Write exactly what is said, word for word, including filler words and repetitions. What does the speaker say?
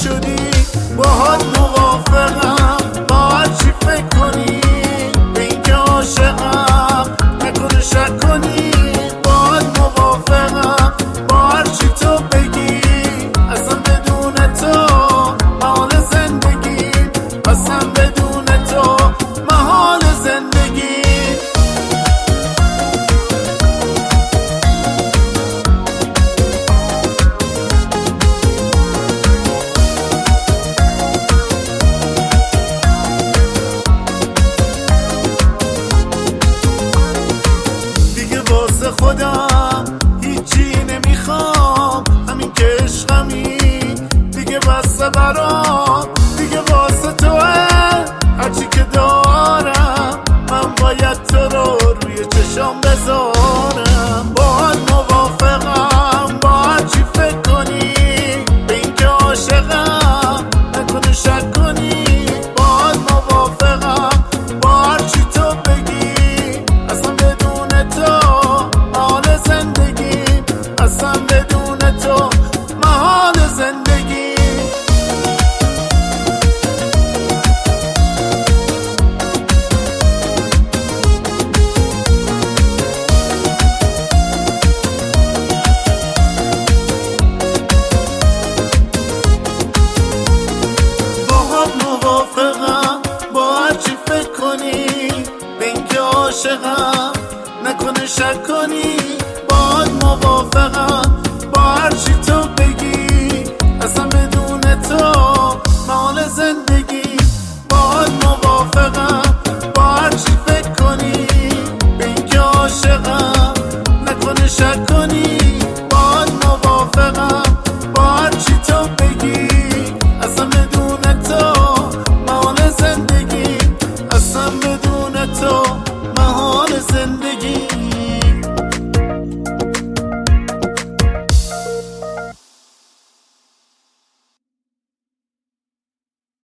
شدی باهات موافقم، با هر چی فکر کنی به اینکه عاشقم نکنه شک کنی. باهات موافقم با هر چی تو بگی، اصلا بدون تو محال زندگی، اصلا بدون تو محال زندگی. واسه خودم هیچی نمیخوام، همین که عشقمی دیگه بسته برام، دیگه واسه توه هرچی که دارم، من باید تو رو روی چشام بذارم. باهات موافقم با هرچی فکر کنی به اینکه عاشقم نکنه شک کنی. باهات موافقم با هرچی تو بگی، اصلا بدون تو اصلا بدون تو محال زندگی. باهات موافقم با هرچی فکر کنی به اینکه عاشقم نکنه شک کنی. باهات موافقم با هرچی تو بگی، اصلا بدون تو محال زندگی. باهات موافقم با هرچی فکر کنی به اینکه عاشقم نکنه شک کنی. باهات موافقم با هرچی تو بگی، اصلا بدون تو محال زندگی، اصلا بدون تو